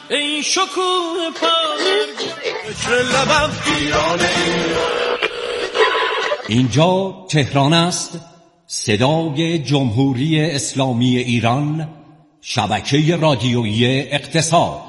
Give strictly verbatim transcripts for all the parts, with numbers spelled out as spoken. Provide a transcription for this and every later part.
ای شکوه پرج فکر لبم ایرانه. اینجا تهران است، صدای جمهوری اسلامی ایران، شبکه رادیویی اقتصاد.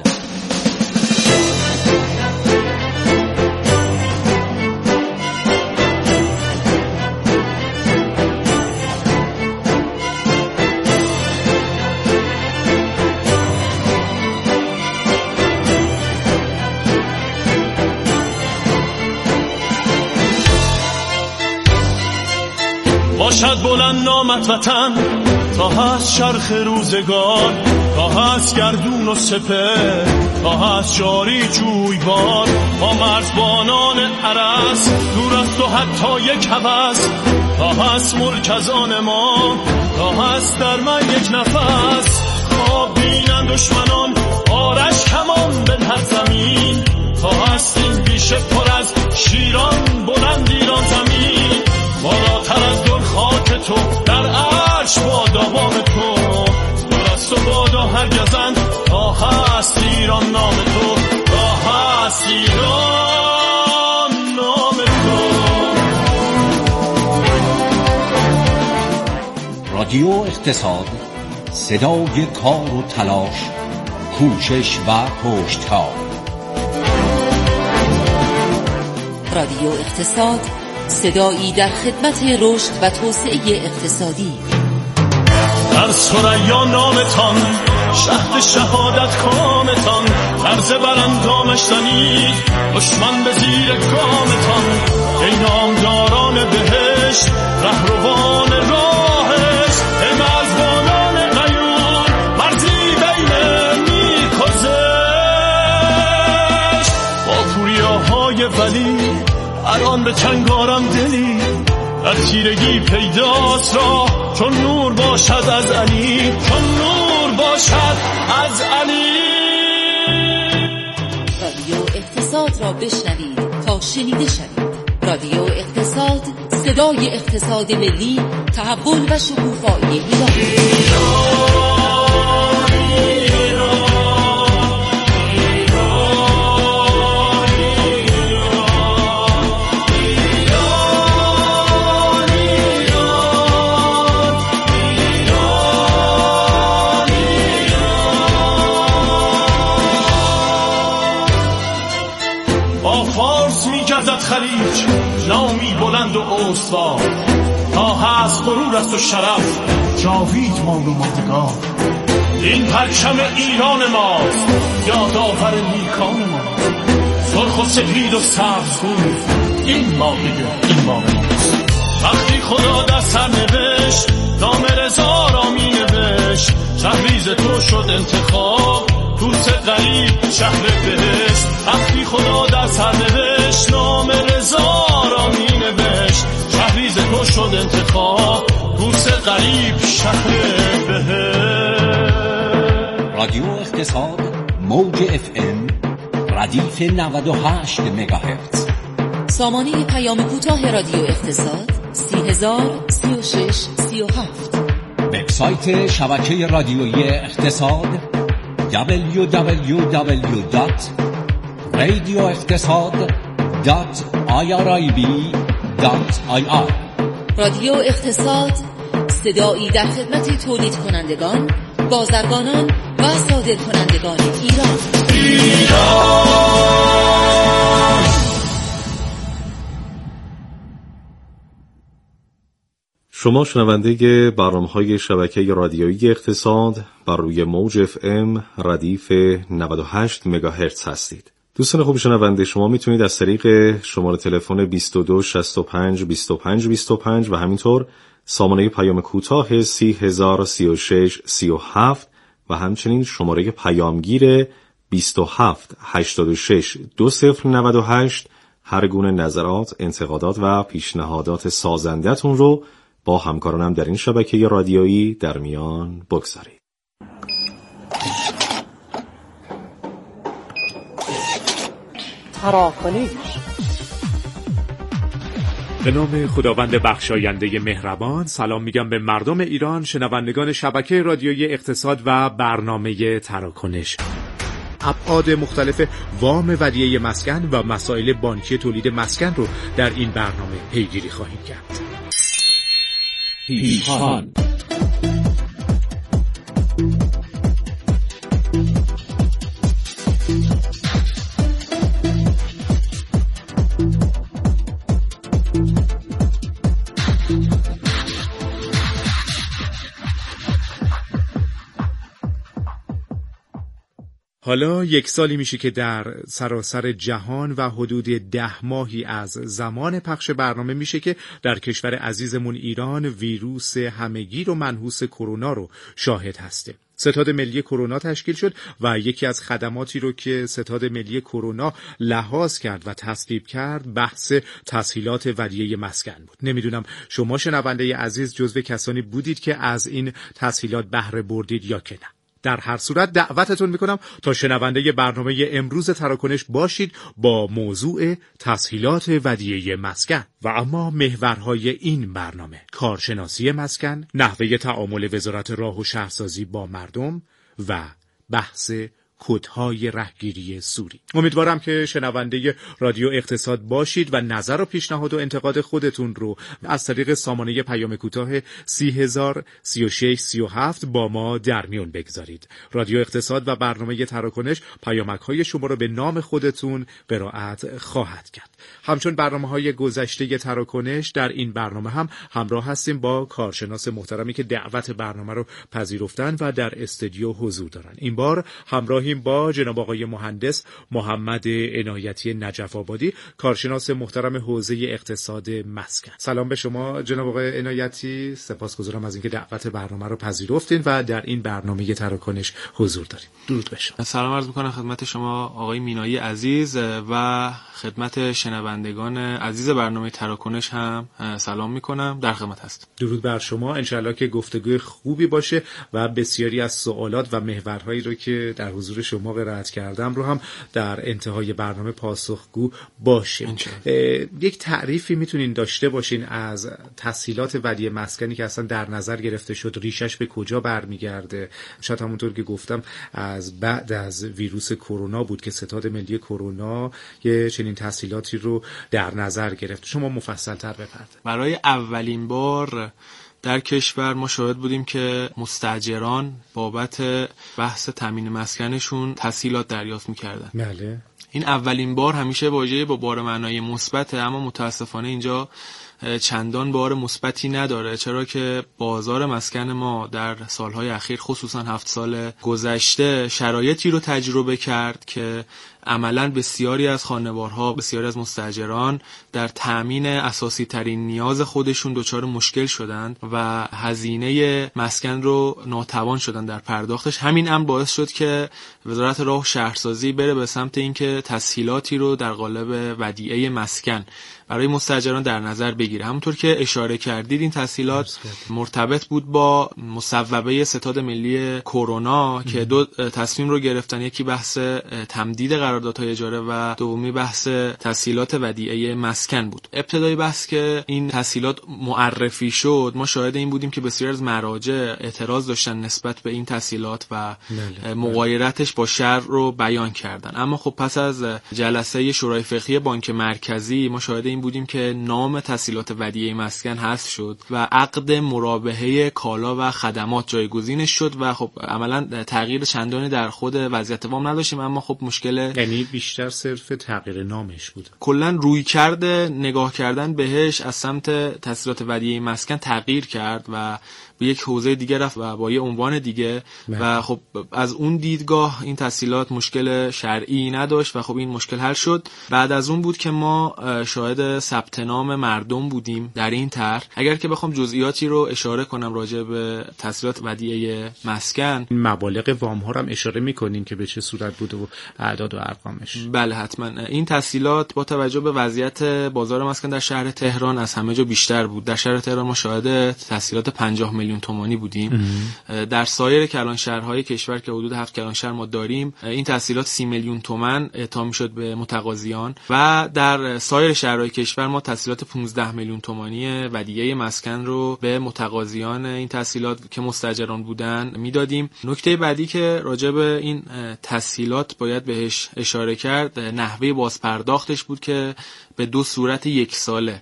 باشد بلند نامت وطن تا هست شرخ روزگار، تا هست گردون و سپه، تا هست جاری جویبار. با مرزبانان عرس دور است و حتی یک هوس، تا هست ملک از آن ما، تا هست در من یک نفس. خواب بینن دشمنان آرش کمان بنهد زمین، تا هست این بیشه پر از شیران بلند ایران زمین. بالاتر از گل خاک تو در عرش بادا بام تو، درست و بادا هرگزند تا هست ایران نام تو، تا هست ایران نام تو. رادیو اقتصاد، صدای کار و تلاش، کوشش و پشتکار. رادیو اقتصاد، صدایی در خدمت رشد و توسعه اقتصادی. در ثریا نامتان شهد شهادت کامتان، عرض براندامش زنید دشمن به زیر گامتان. ای نامداران بهشت رهروان راهش، ای مرزبانان غیور مرزی بین نیک و زشت. با پوریاهای ولی الان به چنگارم دلی، در تیرگی پیداست را چون نور باشد از علی، چون نور باشد از علی. رادیو اقتصاد را بشنوید تا شنیده شوید. رادیو اقتصاد، صدای اقتصاد ملی، تحول و شکوفایی ایران. خلیج نامی بلند و استوار، تا هست غرور است و شرف جاوید ماند و ماندگار. این پرچم ایران ماست، یادآور نیکان ماست، سرخ و سپید و سبزگون این ماهیه این ماه ماست. وقتی خدا در سر نوشت نام رضا را می نوشت، شهریز تو شد انتخاب دوست غریب شهر بهشت. وقتی خدا در سر نوشت نام رضا را می نوشت، شهریز تو شد انتخاب دوست غریب شهر بهشت. رادیو اقتصاد، موج اف ام، ردیف نود و هشت مگاهرتز. سامانه پیام کوتاه رادیو اقتصاد سی هزار سی و شش سی و هفت. وبسایت شبکه رادیویی اقتصاد دبلیو دبلیو دبلیو دات رادیو اقتصاد دات آی آر آی بی دات آی آر. رادیو اقتصاد، صدایی در خدمت تولید کنندگان، بازرگانان و صادر کنندگان ایران. ایران شما شنونده برنامه‌های شبکه رادیویی اقتصاد بر روی موج اف ام ردیف نود و هشت مگاهرتز هستید. دوستان خوب شنونده، شما میتونید از طریق شماره تلفن بیست و دو شصت و پنج بیست و پنج بیست و پنج و همینطور سامانه پیام کوتاه سی هزار سی و شش سی و هفت و همچنین شماره پیامگیر بیست و هفت هشتاد و شش دو صفر نود و هشت هر گونه نظرات، انتقادات و پیشنهادات سازنده‌تون رو با همکارانم در این شبکه رادیویی در میان بگذارید. تراکنش. به نام خداوند بخشاینده مهربان، سلام میگم به مردم ایران، شنوندگان شبکه رادیویی اقتصاد و برنامه تراکنش. ابعاد مختلف وام ودیعه مسکن و مسائل بانکی تولید مسکن رو در این برنامه پیگیری خواهیم کرد. پیشخوان. حالا یک سالی میشه که در سراسر جهان و حدود ده ماهی از زمان پخش برنامه میشه که در کشور عزیزمون ایران ویروس همهگیر و منحوس کرونا رو شاهد هستیم. ستاد ملی کرونا تشکیل شد و یکی از خدماتی رو که ستاد ملی کرونا لحاظ کرد و تصویب کرد بحث تسهیلات ودیعه مسکن بود. نمیدونم شما شنونده عزیز جزو کسانی بودید که از این تسهیلات بهره بردید یا که نه. در هر صورت دعوتتون میکنم تا شنونده برنامه امروز تراکنش باشید با موضوع تسهیلات ودیعه مسکن. و اما محورهای این برنامه: کارشناسی مسکن، نحوه تعامل وزارت راه و شهرسازی با مردم و بحث کدهای رهگیری سوری. امیدوارم که شنونده رادیو اقتصاد باشید و نظر و پیشنهاد و انتقاد خودتون رو از طریق سامانه پیام کوتاه سی هزار سی و شش سی و هفت با ما در میون بگذارید. رادیو اقتصاد و برنامه تراکنش پیامک‌های شما رو به نام خودتون قرائت خواهد کرد. همچون برنامه‌های گذشته تراکنش در این برنامه هم همراه هستیم با کارشناس محترمی که دعوت برنامه رو پذیرفتن و در استودیو حضور دارن. این بار همراه با جناب آقای مهندس محمد عنایتی نجف آبادی، کارشناس محترم حوزه اقتصاد مسکن. سلام به شما جناب آقای عنایتی، سپاسگزارم از اینکه دعوت برنامه رو پذیرفتین و در این برنامه تراکنش حضور دارین. درود به شما. سلام عرض می‌کنم خدمت شما آقای مینایی عزیز و خدمت شنوندگان عزیز برنامه تراکنش هم سلام می‌کنم، در خدمت هستم. درود بر شما، انشالله که گفتگوی خوبی باشه و بسیاری از سوالات و محورهایی رو که در حضور شما قرائت کردم رو هم در انتهای برنامه پاسخگو باشیم. یک تعریفی میتونین داشته باشین از تسهیلات ودیعه مسکنی که اصلا در نظر گرفته شد، ریشش به کجا برمیگرده؟ شاید همونطور که گفتم از بعد از ویروس کرونا بود که ستاد ملی کرونا یه چنین تسهیلاتی رو در نظر گرفت. شما مفصل تر بپردازید. برای اولین بار در کشور ما شاهد بودیم که مستاجران بابت بحث تامین مسکنشون تسهیلات دریافت می‌کردن. بله. این اولین بار همیشه واژه با بار معنای مثبته، اما متاسفانه اینجا چندان بار مثبتی نداره، چرا که بازار مسکن ما در سالهای اخیر خصوصا هفت سال گذشته شرایطی رو تجربه کرد که عملاً بسیاری از خانوارها، بسیاری از مستاجران در تامین اساسی ترین نیاز خودشون دچار مشکل شدند و هزینه مسکن رو ناتوان شدن در پرداختش. همین امر باعث شد که وزارت راه و شهرسازی بره به سمت اینکه تسهیلاتی رو در قالب ودیعه مسکن برای مستاجران در نظر بگیره. همونطور که اشاره کردید این تسهیلات مرتبط بود با مصوبه ستاد ملی کرونا که دو تصمیم رو گرفتن، یکی بحث تمدید قراردادهای اجاره و دومی بحث تسهیلات ودیعه مسکن بود. ابتدای بحث که این تسهیلات معرفی شد ما شاهد این بودیم که بسیار از مراجع اعتراض داشتن نسبت به این تسهیلات و مغایرتش با شرع رو بیان کردن. اما خب پس از جلسه شورای فقهی بانک مرکزی ما شاهد این بودیم که نام تسهیلات ودیعه مسکن حذف شد و عقد مرابحه کالا و خدمات جایگزینش شد و خب عملا تغییر چندانی در خود وضعیت وام نداشتیم، اما خب مشکل یعنی بیشتر صرف تغییر نامش بود. کلا روی کرده نگاه کردن بهش از سمت تسهیلات ودیعه مسکن تغییر کرد و به یک حوزه دیگه رفت و با یه عنوان دیگه مه. و خب از اون دیدگاه این تسهیلات مشکل شرعی نداشت و خب این مشکل حل شد. بعد از اون بود که ما شاهد ثبت نام مردم بودیم در این طرح. اگر که بخوام جزئیاتی رو اشاره کنم راجع به تسهیلات ودیعه مسکن، مبالغ وام ها رو هم اشاره می‌کنین که به چه صورت بوده و اعداد و ارقامش؟ بله حتما. این تسهیلات با توجه به وضعیت بازار مسکن در شهر تهران از همه جا بیشتر بود. در شهر تهران ما شاهد تسهیلات پنجاه میلیون میلیون تومانی بودیم. در سایر کلانشهرهای کشور که حدود هفت کلانشهر ما داریم این تسهیلات سی میلیون تومان اعطا میشد به متقاضیان و در سایر شهرهای کشور ما تسهیلات پانزده میلیون تومانی ودیعه مسکن رو به متقاضیان این تسهیلات که مستاجران بودن میدادیم. نکته بعدی که راجع به این تسهیلات باید بهش اشاره کرد نحوه بازپرداختش بود که به دو صورت یک ساله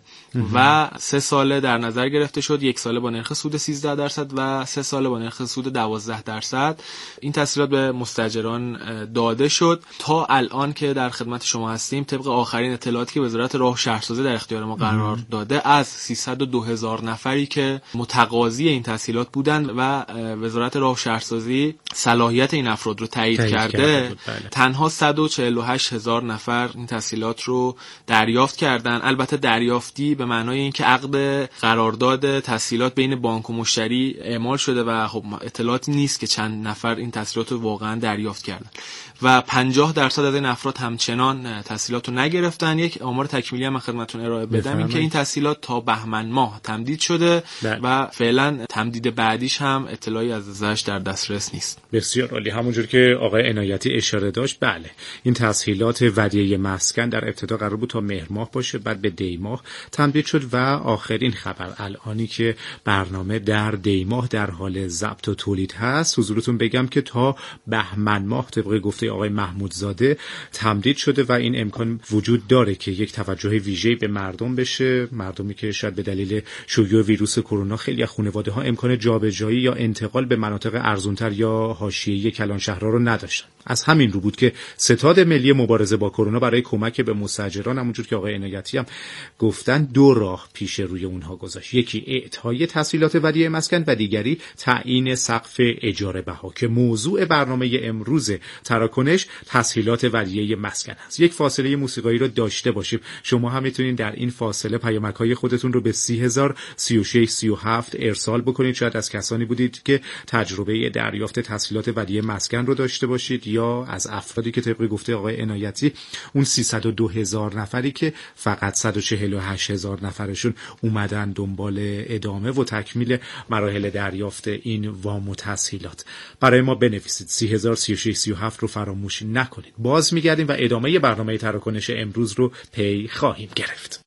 و سه ساله در نظر گرفته شد. یک ساله با نرخ سود سیزده درصد و سه ساله با نرخ سود دوازده درصد این تسهیلات به مستاجران داده شد. تا الان که در خدمت شما هستیم طبق آخرین اطلاعاتی که وزارت راه و شهرسازی در اختیار ما قرار داده از سیصد و دو هزار نفری که متقاضی این تسهیلات بودند و وزارت راه و شهرسازی صلاحیت این افراد رو تایید کرده کرده تنها صد و چهل و هشت هزار نفر این تسهیلات رو دریافت کردن. البته دریافتی به معنای اینکه عقد قرارداد تسهیلات بین بانک و مشتری اعمال شده و خب اطلاعاتی نیست که چند نفر این تسهیلات رو واقعا دریافت کردن و پنجاه درصد از این افراد همچنان تسهیلات رو نگرفتن. یک آمار تکمیلی هم من خدمتتون ارائه بدم این که این تسهیلات تا بهمن ماه تمدید شده ده. و فعلا تمدید بعدیش هم اطلاعی از ازش در دسترس نیست. بسیار عالی. همونجور که آقای عنایتی اشاره داشت بله این تسهیلات ودیعه مسکن در ابتدا قرار بود تا مهر ماه باشه، بعد به دی ماه تمدید شد و آخرین خبر الانی که برنامه در دی ماه در حال ضبط و تولید هست حضورتون بگم که تا بهمن ماه طبق گفته آقای محمودزاده تمدید شده و این امکان وجود داره که یک توجه ویژه‌ای به مردم بشه، مردمی که شاید به دلیل شیوع ویروس کرونا خیلی از خانواده‌ها امکان جابجایی یا انتقال به مناطق ارزان‌تر یا حاشیه‌ای کلانشهرها رو نداشتن. از همین رو بود که ستاد ملی مبارزه با کرونا برای کمک به مستاجران همونجور که آقای عنایتی هم گفتن دو راه پیش روی اونها گذاشت. یکی اعطای تسهیلات ودیعه مسکن و دیگری تعیین سقف اجاره بها که موضوع برنامه امروز تراکنش تسهیلات ودیعه مسکن است. یک فاصله موسیقایی رو داشته باشیم. شما هم میتونید در این فاصله پیامک‌های خودتون رو به سی هزار سی و شش سی و هفت ارسال بکنید. شاید از کسانی بودید که تجربه دریافت تسهیلات ودیعه مسکن رو داشته باشید یا از افرادی که طبق گفته آقای عنایتی اون سیصد و دو هزار نفری که فقط صد و چهل و هشت هزار نفرشون اومدن دنبال ادامه و تکمیل مراحل دریافت این وام و تسهیلات. برای ما بنویسید سی هزار سی و شش سی و هفت رو فراموش نکنید. باز میگردیم و ادامه برنامه تراکنش امروز رو پی خواهیم گرفت.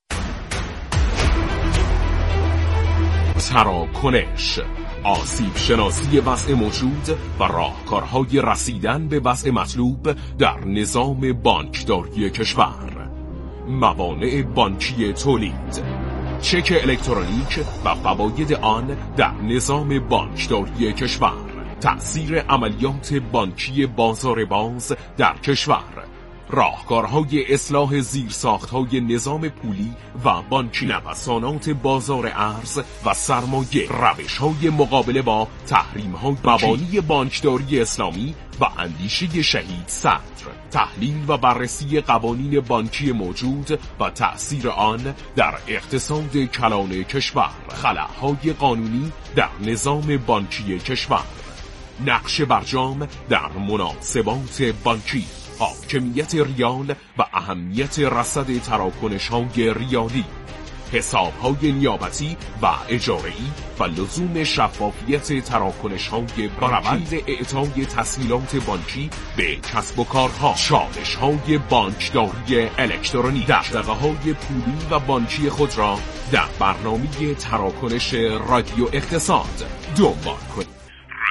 تراکنش، آسیب شناسی وضع موجود و راهکارهای رسیدن به وضع مطلوب در نظام بانکداری کشور. موانع بانکی تولید، چک الکترونیک و فواید آن در نظام بانکداری کشور. تأثیر عملیات بانکی بازار باز در کشور. راهکارهای اصلاح زیرساختهای نظام پولی و بانکی. نوسانات بازار ارز و سرمایه. روشهای مقابله با تحریم‌های مبانی بانکداری اسلامی و اندیشه شهید صدر. تحلیل و بررسی قوانین بانکی موجود و تأثیر آن در اقتصاد کلان کشور. خلاهای قانونی در نظام بانکی کشور. نقش برجام در مناسبات بانکی. حاکمیت ریال و اهمیت رصد تراکنش‌های ریالی. حساب‌های نیابتی و اجاره‌ای و لزوم شفافیت تراکنش‌های بانکی. روند اعطای تسهیلات بانکی به کسب و کارها. چالش‌های بانکداری الکترونیک. دغدغه‌های پولی و بانکی خود را در برنامه تراکنش رادیو اقتصاد دنبال کنید.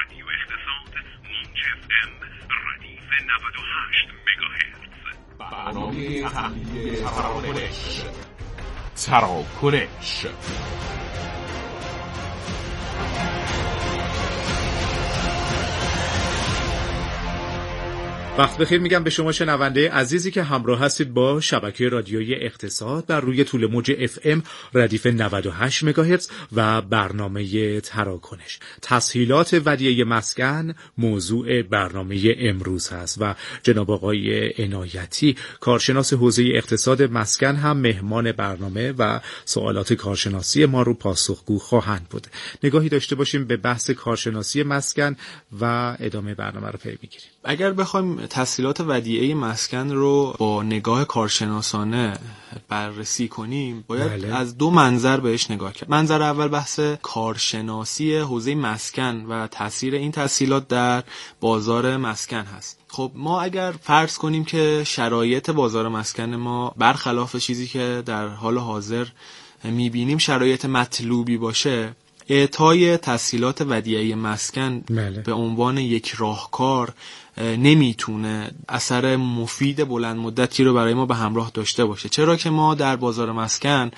برنامه تحلیل تراکنش. تراکنش وقت بخیر میگم به شما شنونده عزیزی که همراه هستید با شبکه رادیویی اقتصاد بر روی طول موج اف ام ردیف نود و هشت مگاهرتز و برنامه تراکنش. تسهیلات ودیعه مسکن موضوع برنامه امروز هست و جناب آقای عنایتی کارشناس حوزه اقتصاد مسکن هم مهمان برنامه و سوالات کارشناسی ما رو پاسخگو خواهند بود. نگاهی داشته باشیم به بحث کارشناسی مسکن و ادامه برنامه رو پی میگیریم. اگر بخوایم تسهیلات ودیعه مسکن رو با نگاه کارشناسانه بررسی کنیم باید بله. از دو منظر بهش نگاه کرد. منظر اول بحث کارشناسی حوزه مسکن و تاثیر این تسهیلات در بازار مسکن هست. خب ما اگر فرض کنیم که شرایط بازار مسکن ما برخلاف چیزی که در حال حاضر میبینیم شرایط مطلوبی باشه، اعطای تسهیلات ودیعه مسکن بله. به عنوان یک راهکار نمیتونه اثر مفید بلند مدتی رو برای ما به همراه داشته باشه، چرا که ما در بازار مسکن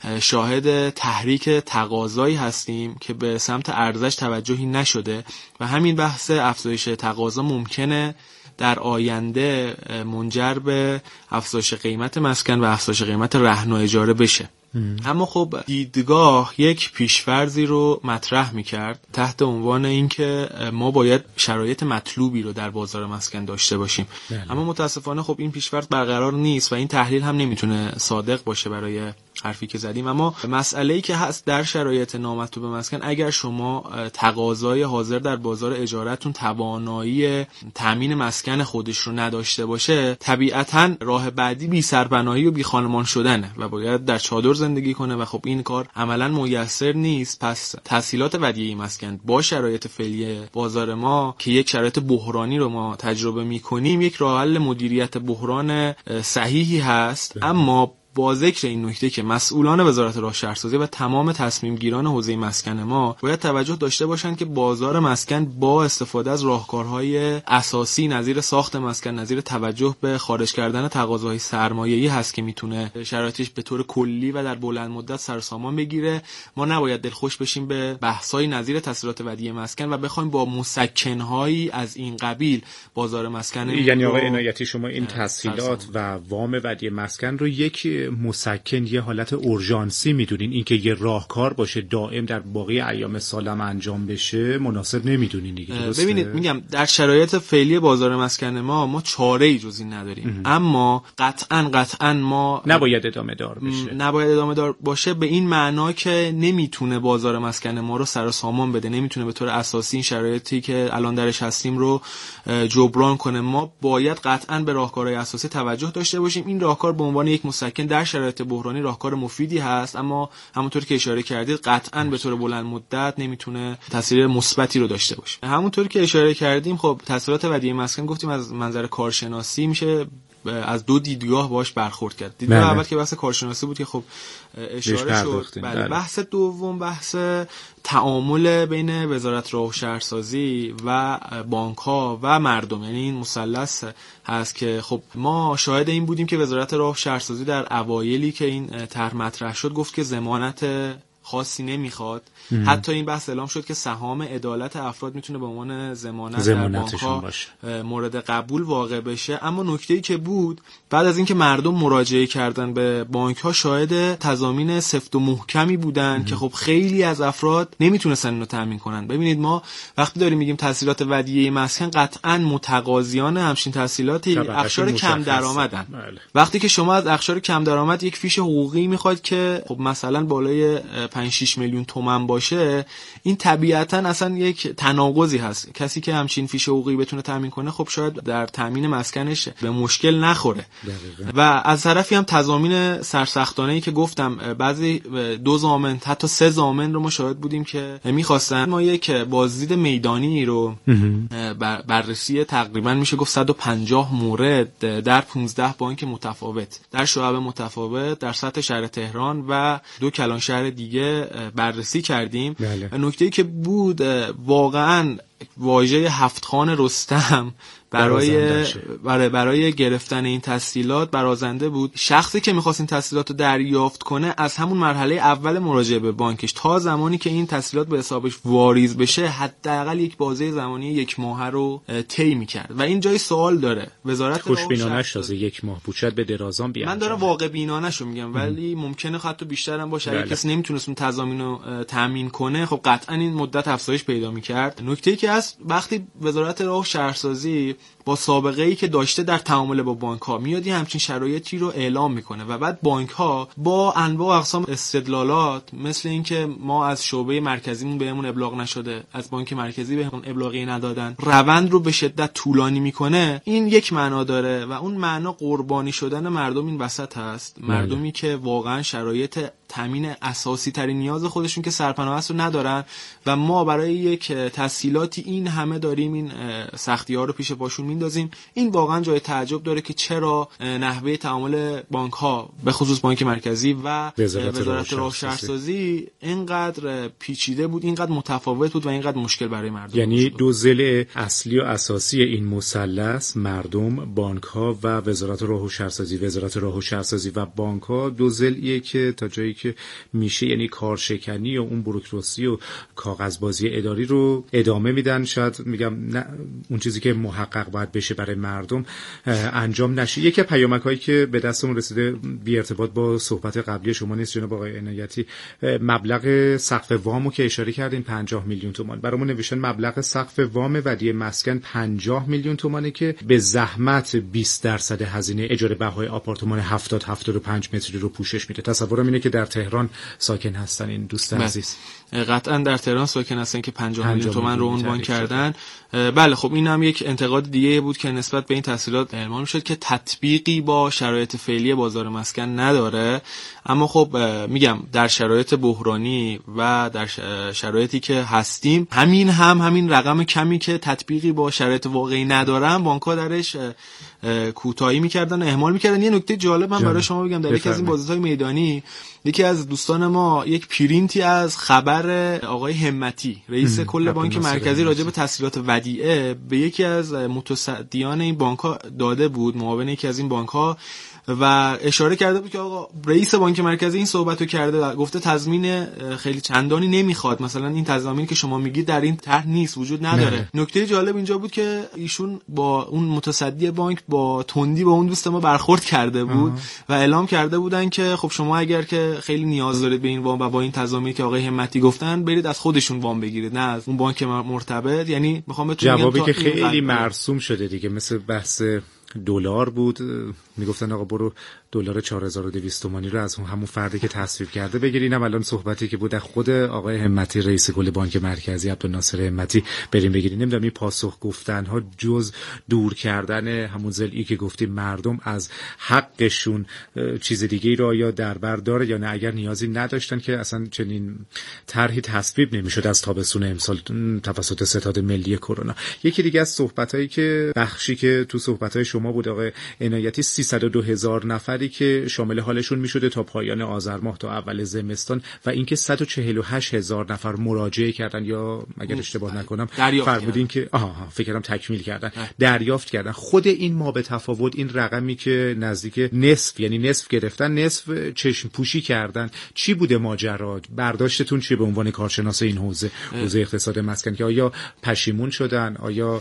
شاهد تحریک تقاضایی هستیم که به سمت ارزش توجهی نشده و همین بحث افزایش تقاضا ممکنه در آینده منجر به افزایش قیمت مسکن و افزایش قیمت رهن و اجاره بشه. اما خب دیدگاه یک پیش‌فرضی رو مطرح می‌کرد تحت عنوان اینکه ما باید شرایط مطلوبی رو در بازار مسکن داشته باشیم. بله. اما متاسفانه خب این پیش‌فرض برقرار نیست و این تحلیل هم نمیتونه صادق باشه برای حرفی که زدیم. اما مسئله‌ای که هست در شرایط نامطلوب مسکن، اگر شما تقاضای حاضر در بازار اجارتون توانایی تامین مسکن خودش رو نداشته باشه، طبیعتاً راه بعدی بی سرپناهی و بی خانمان شدنه و باید در چادر زندگی کنه و خب این کار عملاً میسر نیست. پس تسهیلات ودیعه مسکن با شرایط فعلی بازار ما که یک شرایط بحرانی رو ما تجربه می‌کنیم، یک راه حل مدیریت بحران صحیحی هست. اما با ذکر این نکته که مسئولان وزارت راه شهرسازی و تمام تصمیم گیران حوزه مسکن ما باید توجه داشته باشند که بازار مسکن با استفاده از راهکارهای اساسی نظیر ساخت مسکن، نظیر توجه به خارج کردن تقاضاهای سرمایه‌ای هست که میتونه شرایطش به طور کلی و در بلند مدت سر و سامان بگیره. ما نباید دلخوش بشیم به بحث‌های نظیر تسهیلات ودیعه مسکن و بخوایم با مسکن‌هایی از این قبیل بازار مسکن، یعنی آقای عنایتی شما این تسهیلات و وام ودیعه مسکن رو یک مسکن، یه حالت اورژانسی میدونین، اینکه یه راهکار باشه دائم در باقی ایام سالم انجام بشه مناسب نمیدونین دیگه؟ ببینید میگم در شرایط فعلی بازار مسکن ما ما چاره‌ای جز این نداریم. اه. اما قطعاً قطعاً ما نباید ادامه دار بشه. نباید ادامه دار باشه به این معنا که نمیتونه بازار مسکن ما رو سر و سامان بده، نمیتونه به طور اساسی این شرایطی که الان درش هستیم رو جبران کنه. ما باید قطعاً به راهکارهای اساسی توجه داشته باشیم. این راهکار به عنوان یک مسکن در شرایط بحرانی راهکار مفیدی هست، اما همونطور که اشاره کردید قطعاً به طور بلند مدت نمیتونه تاثیر مثبتی رو داشته باشه. همونطور که اشاره کردیم خب تسهیلات ودیعه مسکن گفتیم از منظر کارشناسی میشه از دو دیدگاه باش برخورد کرد. دیدگاه اول که بحث کارشناسی بود که خب اشاره شد. بله. بحث دوم بحث تعامل بین وزارت راه و شهرسازی و بانک‌ها و مردم، یعنی این مثلث هست که خب ما شاهد این بودیم که وزارت راه و شهرسازی در اوایلی که این طرح مطرح شد گفت که ضمانت خاصی نمیخواد. حتی این بحث اعلام شد که سهام عدالت افراد میتونه به عنوان ضمانت در بانک‌ها مورد قبول واقع بشه. اما نکته‌ای که بود بعد از اینکه مردم مراجعه کردن به بانک‌ها شاهد تضامین سفت و محکمی بودن ام. که خب خیلی از افراد نمیتونستن اینو تامین کنن. ببینید ما وقتی داریم میگیم تسهیلات ودیعه مسکن قطعاً متقاضیان همچین تسهیلاتی اقشار کم درآمدن. بله. وقتی که شما از اقشار کم درآمد یک فیش حقوقی میخواید که خب مثلا بالای پنج شش میلیون تومان باشه، این طبیعتاً اصلا یک تناقضی هست. کسی که همچین فیش حقوقی بتونه تامین کنه خب شاید در تامین مسکنش به مشکل نخوره. دقیقا. و از طرفی هم تضامین سرسختانه‌ای که گفتم بعضی دو ضامن حتی سه ضامن رو ما شاهد بودیم که می‌خواستن. ما یک بازدید میدانی رو بر بررسی تقریبا میشه گفت صد و پنجاه مورد در پانزده بانک متفاوت در شعب متفاوت در سطح شهر تهران و دو کلان شهر دیگه بررسی کردیم. بله. نکته‌ای که بود واقعاً واژه هفت خان رستم برای برای برای گرفتن این تسهیلات برازنده بود. شخصی که می‌خواست این تسهیلات رو دریافت کنه از همون مرحله اول مراجعه به بانکش تا زمانی که این تسهیلات به حسابش واریز بشه حداقل یک بازه زمانی یک ماه رو طی می‌کرد و این جای سوال داره. وزارت خوشبینانه‌اش تازه یک ماه بود، شاید به درازام بیان. من دارم واقع بینانه‌شو میگم ولی ممکنه حتی بیشتر هم باشه. اگه کسی نمیتونست اون تضامین رو تامین کنه خب قطعاً این مدت افزایش پیدا می‌کرد. نکته‌ای که هست وقتی وزارت راه و شهرسازی با سابقه ای که داشته در تعامل با بانک ها میاد همچین شرایطی رو اعلام میکنه و بعد بانک ها با انواع و اقسام استدلالات مثل اینکه ما از شعبه مرکزیمون بهمون ابلاغ نشده، از بانک مرکزی بهمون ابلاغی ندادن، روند رو به شدت طولانی میکنه، این یک معنا داره و اون معنا قربانی شدن مردم این وسط هست. مردمی که واقعا شرایط تامین اساسی ترین نیاز خودشون که سرپناه است رو ندارن و ما برای یک تسهیلاتی این همه داریم این سختی ها رو پیش پاشون میندازیم. این واقعا جای تعجب داره که چرا نحوه تعامل بانک ها به خصوص بانک مرکزی و وزارت راه و شهرسازی اینقدر پیچیده بود، اینقدر متفاوت بود و اینقدر مشکل برای مردم. یعنی دو ضلع اصلی و اساسی این مثلث، مردم، بانک ها و وزارت راه و شهرسازی، وزارت راه و شهرسازی و بانک ها، دو ضلعیه که تا جایی که میشه یعنی کارشکنی و اون بوروکراسی و کاغذبازی اداری رو ادامه میدن. شاید میگم نه اون چیزی که محقق باید بشه برای مردم انجام نشه. یکی از پیامک‌هایی که به دستمون رسیده بی ارتباط با صحبت قبلی شما نیست جناب آقای عنایتی، مبلغ سقف وامو که اشاره کردین پنجاه میلیون تومان، برامون نوشتن مبلغ سقف وام ودیعه مسکن پنجاه میلیون تومانه که به زحمت بیست درصد هزینه اجاره بهای آپارتمان هفتاد هفتاد و پنج متری رو پوشش میده. تصورم اینه که در تهران ساکن هستن این دوستان عزیز. قطعا در تهران ساکن هستن که پنجاه میلیون تومان رو عنوان کردن. بله خب این هم یک انتقاد دیگه بود که نسبت به این تسهیلات اعلام میشد که تطبیقی با شرایط فعلی بازار مسکن نداره. اما خب میگم در شرایط بحرانی و در شرایطی که هستیم همین هم همین رقم کمی که تطبیقی با شرایط واقعی ندارن بانک‌ها درش کوتاهی میکردن و اهمال میکردن. یه نکته جالب من برای شما بگم، در یکی از این بازارهای میدانی یکی از دوستان ما یک پرینتی از خبر آقای همتی رئیس کل بانک مرکزی راجع به تسهیلات ودیعه به یکی از متصدیان این بانک‌ها داده بود، معاون یکی از این بانک‌ها، و اشاره کرده بود که آقا رئیس بانک مرکزی این صحبتو کرده، گفته تضمین خیلی چندانی نمیخواد، مثلا این تضمینی که شما میگید در این طرح نیست، وجود نداره. نکته جالب اینجا بود که ایشون با اون متصدی بانک با تندی با اون دوست ما برخورد کرده بود آه. و اعلام کرده بودن که خب شما اگر که خیلی نیاز دارید به این وام و با این تضمینی که آقای همتی گفتن برید از خودشون وام بگیرید، نه از اون بانک مرتبط. یعنی میخوام بهتون جوابی که خیلی مرسوم شده دیگه، مثل بحث دلار بود، میگفتن آقا برو دلار چهار هزار و دویست تومانی رو از همون فردی که تصویب کرده بگیرین. الان صحبتی که بود خود آقای همتی رئیس کل بانک مرکزی عبدالناصر همتی بریم بگیرین. نمیدونم این پاسخ گفتن ها جز دور کردن همون ضلعی که گفتیم مردم از حقشون چیز دیگه ای رو یا در بر داره یا نه، اگر نیازی نداشتن که اصلا چنین طرحی تصویب نمیشد از تابستون امسال توسط ستاد ملی کرونا. یکی دیگه از صحبتایی که بخشی که تو صحبتای شما بود آقای عنایتی، سیصد و دو هزار نفری که شامل حالشون میشده تا پایان آذر ماه تا اول زمستان و اینکه صد و چهل و هشت هزار نفر مراجعه کردن یا اگر اشتباه نکنم فرمودین که آها فکر کردم تکمیل کردن اه. دریافت کردن. خود این ما به تفاوت این رقمی که نزدیک نصف یعنی نصف گرفتن نصف چشم پوشی کردن، چی بوده ماجرا؟ برداشتتون چیه به عنوان کارشناس این حوزه حوزه اقتصاد مسکن که آیا پشیمون شدن، آیا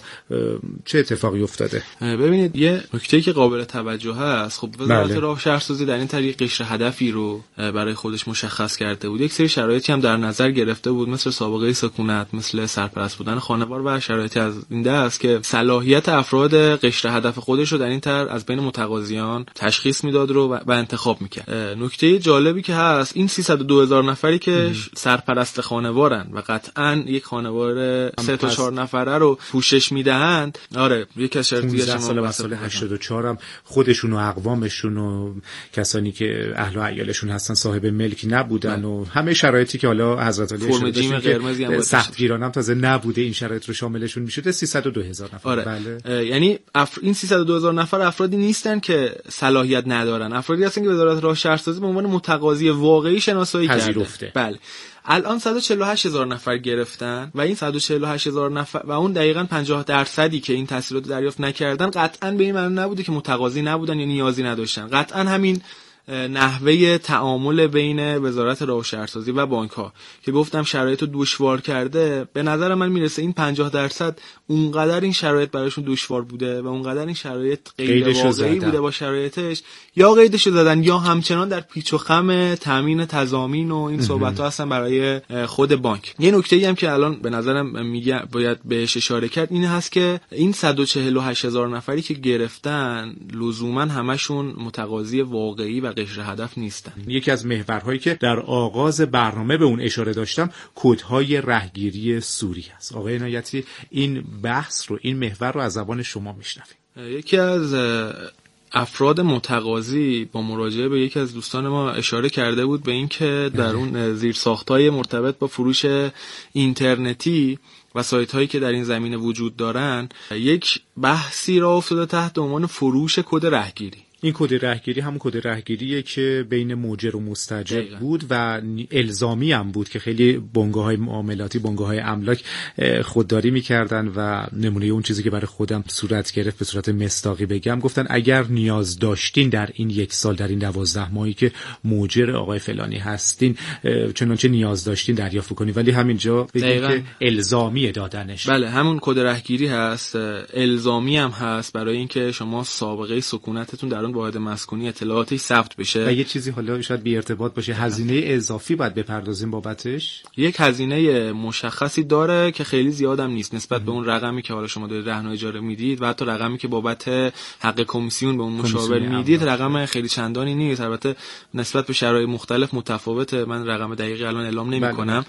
چه اتفاقی افتاده؟ ببینید یه نکته‌ای که قابل توجه هست، خب وزارت بله. راه شهرسازی در این طریق قشر هدفی رو برای خودش مشخص کرده بود. یک سری شرایطی هم در نظر گرفته بود مثل سابقه سکونت، مثل سرپرست بودن خانوار و شرایطی از این دست که صلاحیت افراد قشر هدف خودش رو در این طرح از بین متقاضیان تشخیص میداد رو و انتخاب میکرد. نکته جالبی که هست این سیصد و دو هزار نفری که ام. سرپرست خانوارن و قطعاً یک خانوار سه تا چهار نفره رو پوشش میدهند. آره یک از شرایطی که شما سال هشتاد و چهار هم خودشون و اقوامشون و کسانی که اهل و عیالشون هستن صاحب ملکی نبودن بله. و همه شرایطی که حالا حضرت علی فرم جیم قرمزی هم سختگیران هم تازه نبوده این شرایط رو شاملشون میشده. سیصد و دو هزار نفر آره. بله. یعنی اف... این سیصد و دو هزار نفر افرادی نیستن که صلاحیت ندارن، افرادی هستن که وزارت راه شهرسازی به عنوان متقاضی واقعی شناسایی کرده. بله الان صد و چهل و هشت هزار نفر گرفتن و این صد و چهل و هشت هزار نفر و اون دقیقاً پنجاه درصدی که این تسهیلات دریافت نکردن قطعاً به این معنی نبوده که متقاضی نبودن یا نیازی نداشتن. قطعاً همین نحوه تعامل بین وزارت راه و شهرسازی و بانک‌ها که گفتم شرایط رو دشوار کرده، به نظر من میرسه این پنجاه درصد اونقدر این شرایط براشون دشوار بوده و اونقدر این شرایط غیر واقعی بوده با شرایطش، یا قیدشو زدن یا همچنان در پیچ و خم تامین تضامین و این صحبت‌ها هستن برای خود بانک. یه نکته‌ای هم که الان به نظرم میگه باید بهش اشاره کرد این هست که این صد و چهل و هشت هزار نفری که گرفتن لزوما همشون متقاضی واقعی و قشر هدف نیستن. یکی از محورهایی که در آغاز برنامه به اون اشاره داشتم کدهای رهگیری سوری است. آقای عنایتی این بحث رو، این محور رو از زبان شما میشنویم. یکی از افراد متقاضی با مراجعه به یکی از دوستان ما اشاره کرده بود به این که در اون زیرساخت‌های مرتبط با فروش اینترنتی و سایت‌هایی که در این زمینه وجود دارن یک بحثی را افتاده تحت عنوان فروش کد رهگیری. این کد رهگیری همون کد رهگیریه که بین مؤجر و مستاجر بود و الزامی هم بود که خیلی بنگاه‌های معاملاتی، بنگاه‌های املاک خودداری می‌کردن و نمونه اون چیزی که برای خودم صورت گرفت به صورت مصداقی بگم، گفتن اگر نیاز داشتین در این یک سال، در این دوازده ماهی که مؤجر آقای فلانی هستین، چنانچه نیاز داشتین دریافت کنید، ولی همینجا بگیم که الزامی دادنش. بله، همون کد رهگیری هست، الزامی هم هست برای اینکه شما سابقه سکونتتون در اون واحد مسکونی اطلاعاتش ثبت بشه. و یه چیزی حالا شاید بی ارتباط باشه، هزینه اضافی باید بپردازیم بابتش. یک هزینه مشخصی داره که خیلی زیادم نیست نسبت ام. به اون رقمی که حالا شما دارید رهن و اجاره میدید و حتی رقمی که بابت حق کمیسیون به اون مشاور میدید رقم خیلی چندانی نیست. البته نسبت به شرایط مختلف متفاوته، من رقم دقیقی الان اعلام نمی‌کنم.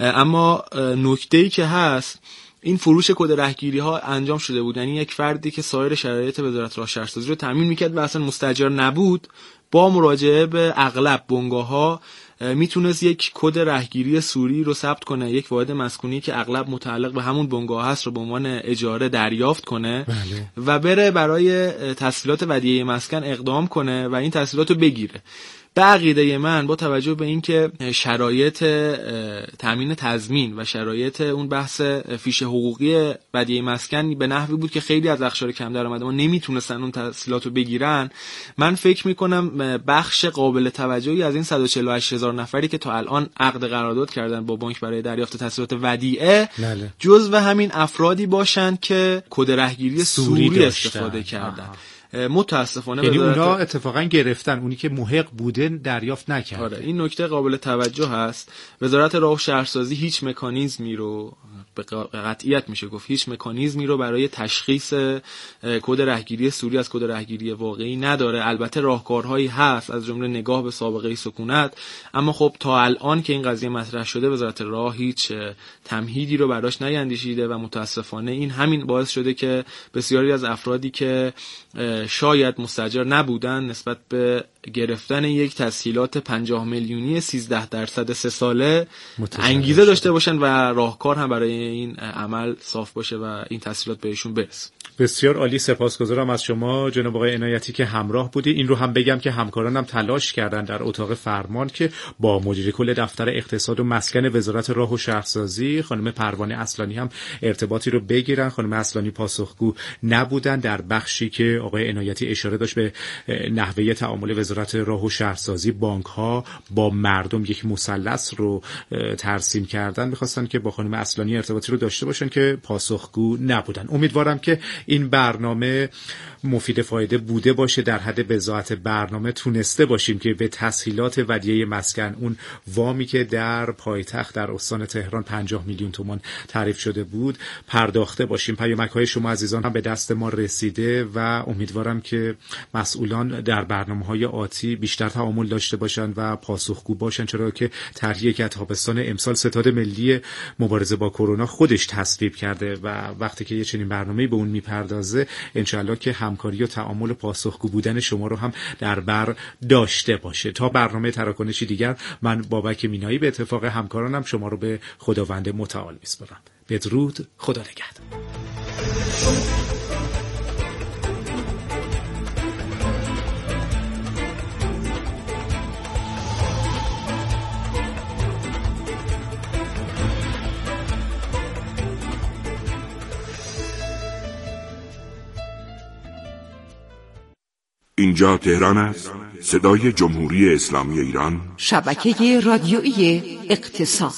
اما نکته‌ای که هست این فروش کد رهگیری ها انجام شده بود، یعنی یک فردی که سایر شرایط وزارت راه شهرسازی رو تامین میکرد و اصلا مستاجر نبود، با مراجعه به اغلب بنگاه ها میتونست یک کد رهگیری سوری رو ثبت کنه، یک واحد مسکونی که اغلب متعلق به همون بنگاه هست رو به عنوان اجاره دریافت کنه. بله. و بره برای تسهیلات ودیعه مسکن اقدام کنه و این تسهیلات رو بگیره. به عقیده من با توجه به اینکه شرایط تامین تضمین و شرایط اون بحث فیش حقوقی ودیعه مسکن به نحوی بود که خیلی از اقشار کم درآمد ما نمیتونستن اون تسهیلات رو بگیرن، من فکر میکنم بخش قابل توجهی از این صد و چهل و هشت هزار نفری که تا الان عقد قرارداد کردن با بانک برای دریافت تسهیلات ودیعه جزو همین افرادی باشن که کد رهگیری سوری, سوری استفاده کردن. آها. متاسفانه یعنی اونا اتفاقا گرفتن، اونی که محق بوده دریافت نکرد. آره، این نکته قابل توجه هست. وزارت راه و شهرسازی هیچ مکانیزمی رو به قطعیت میشه گفت هیچ مکانیزمی رو برای تشخیص کد رهگیری سوری از کد رهگیری واقعی نداره. البته راهکارهایی هست از جمله نگاه به سابقه سکونت، اما خب تا الان که این قضیه مطرح شده وزارت راه هیچ تمهیدی رو براش نیندیشیده و متاسفانه این همین باعث شده که بسیاری از افرادی که شاید مستاجر نبودن نسبت به گرفتن یک تسهیلات پنجاه میلیونی سیزده درصد سه ساله انگیزه داشته باشن و راهکار هم برای این عمل صاف باشه و این تسهیلات بهشون برسه. بسیار عالی، سپاسگزارم از شما جناب آقای عنایتی که همراه بودید. این رو هم بگم که همکارانم تلاش کردن در اتاق فرمان که با مدیر کل دفتر اقتصاد و مسکن وزارت راه و شهرسازی خانم پروانه اصلانی هم ارتباطی رو بگیرن. خانم اصلانی پاسخگو نبودن در بخشی که آقای عنایتی اشاره داشت به نحوه تعامل وزارت راه و شهرسازی بانک ها با مردم، یک مثلث رو ترسیم کردن. می‌خواستن که با خانم اصلانی ارتباطی رو داشته باشن که پاسخگو نبودن. امیدوارم که این برنامه مفید فایده بوده باشه، در حد بضاعت برنامه تونسته باشیم که به تسهیلات ودیعه مسکن، اون وامی که در پایتخت در استان تهران پنجاه میلیون تومان تعریف شده بود، پرداخته باشیم. پیامک‌های شما عزیزان هم به دست ما رسیده و امیدوارم که مسئولان در برنامه‌های آتی بیشتر تعامل داشته باشن و پاسخگو باشن، چرا که طرحی که تابستان امسال ستاد ملی مبارزه با کرونا خودش تصویب کرده و وقتی که یه چنین برنامه‌ای به اون میپردازه انشالله که همکاری و تعامل و پاسخگو بودن شما رو هم در بر داشته باشه. تا برنامه تراکنشی دیگر، من بابک مینایی به اتفاق همکارانم شما رو به خداوند متعال میسپارم. بدرود، خدا نگهدار. اینجا تهران است، صدای جمهوری اسلامی ایران، شبکه رادیویی اقتصاد.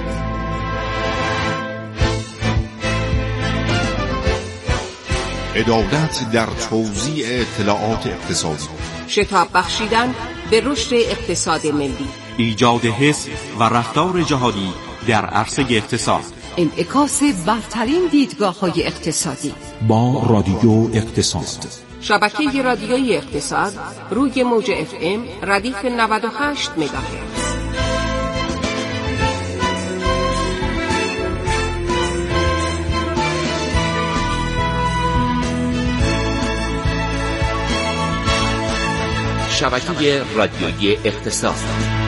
عدالت در توزیع اطلاعات اقتصادی، شتاب بخشیدن به رشد اقتصاد ملی، ایجاد حس و رفتار جهادی در عرصه اقتصاد، انعکاس برترین دیدگاه‌های اقتصادی با رادیو اقتصاد. شبکه رادیویی اقتصاد روی موج اف ام ردیف نود و هشت مگاهرتز. شبکه رادیویی اقتصاد.